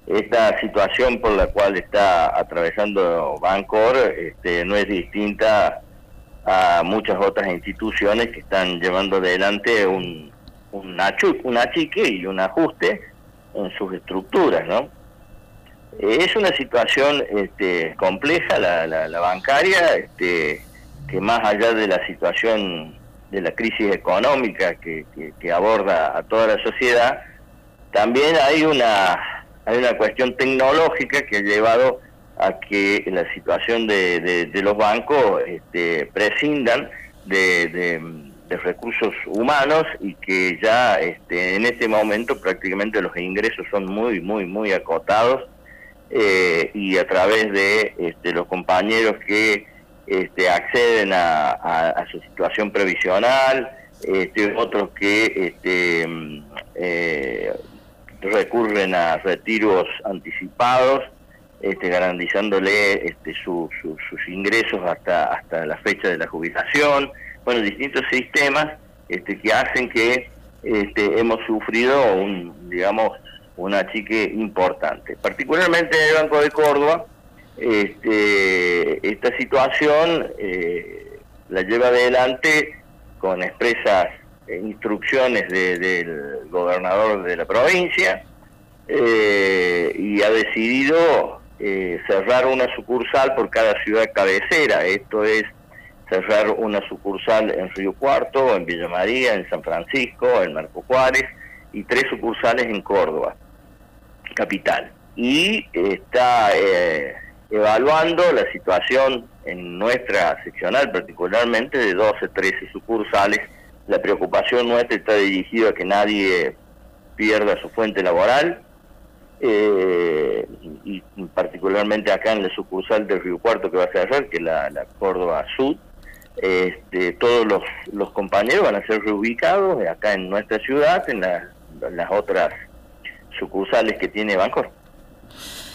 esta situación por la cual está atravesando Bancor no es distinta a muchas otras instituciones que están llevando adelante un achique y un ajuste en sus estructuras, ¿no? Es una situación compleja la bancaria, que más allá de la situación de la crisis económica que aborda a toda la sociedad, también hay una cuestión tecnológica que ha llevado a que la situación de los bancos prescindan de recursos humanos y que ya en este momento prácticamente los ingresos son muy acotados, y a través de los compañeros que acceden a su situación previsional, otros que recurren a retiros anticipados, garantizándole sus ingresos hasta la fecha de la jubilación. Bueno, distintos sistemas que hacen que hemos sufrido un achique importante. Particularmente en el Banco de Córdoba, esta situación la lleva adelante con expresas instrucciones del gobernador de la provincia, y ha decidido cerrar una sucursal por cada ciudad cabecera. Esto es cerrar una sucursal en Río Cuarto, en Villa María, en San Francisco, en Marco Juárez, y 3 sucursales en Córdoba capital. Y está evaluando la situación en nuestra seccional, particularmente de 12, 13 sucursales. La preocupación nuestra está dirigida a que nadie pierda su fuente laboral, y particularmente acá en la sucursal de Río Cuarto que va a cerrar, que es la Córdoba Sud. Todos los compañeros van a ser reubicados acá en nuestra ciudad, en las otras sucursales que tiene Bancor.